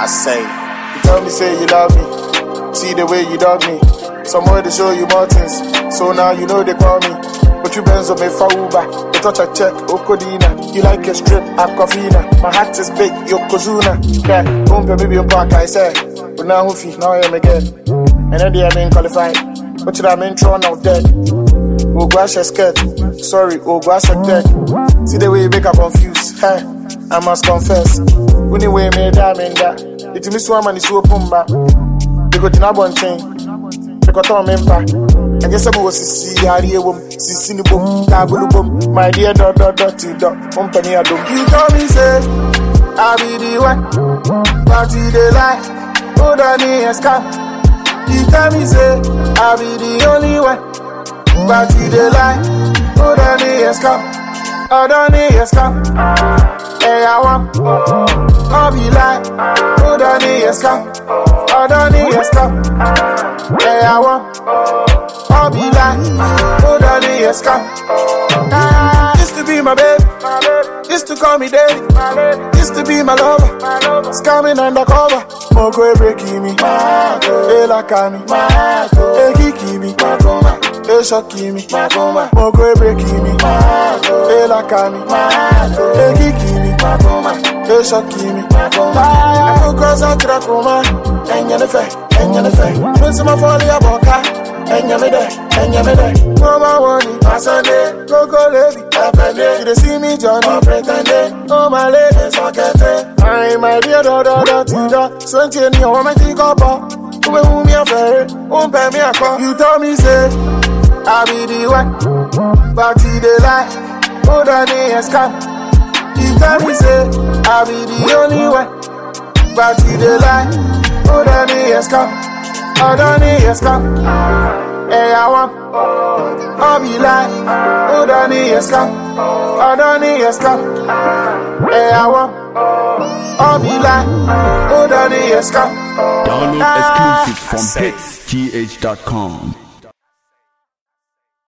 say. You tell me, say you love me. See the way you dog me. Somewhere to show you more things. So now you know they call me. But you benzo me for Uber. You touch a check, Okodina. You like a strip, Aquafina. My heart is big, Yokozuna. Yeah, don't pay me back, I say. But now who fee, now I am again. And then they are being qualified. But you I'm in throne of dead. Ogwasha scared. Sorry, Ogwasha dead. See the way you make her confused. Hey, I must confess. Anyway, me diamond that. It me swam and it's open back. Because you know one thing. Because I'm in back. I guess I go see Harry Wom, see Boom, Tabulu Boom, my dear dot, company I don't. You tell me, say, I'll be the one. Party the lie. Oh, Danny has come. You tell me, say, I'll be the only one. Party the lie. Oh, Danny has come. Oh, Danny has come. Hey, I want. I'll be like. Oh, Danny has come. Oh, Danny has come. Hey, I want. I'll be like, oh, Danny has come. Used to be my baby, used to call me daddy, used to be my lover, scamming undercover. Moko breaking me, they like me, they kiki me, they shocking me. Moko breaking me, they like me, they kiki me, they shocking me. I go cross out track woman, and you're the fair, and you're the fair. When some of all your boca. Enyame there. Mama want it, my Sunday. Coco lady, you dey see me Johnny, pretend. Oh my lady, so get it. I'm my dear da. Sweaty and you want me to go up. Who me a fair? Won't pay me a call. You tell me say, I'll be the one. Party the lie. Oh, Danny has come. You tell me say, I'll be the only one. Party the lie. Oh, Danny has come. Oh, Danny has come. Hey, I want. I'll be like. Oh, Danny has come. Oh, Danny has come. Hey, I want. I'll be like. Oh, Danny has come. Download exclusive from hitsgh.com.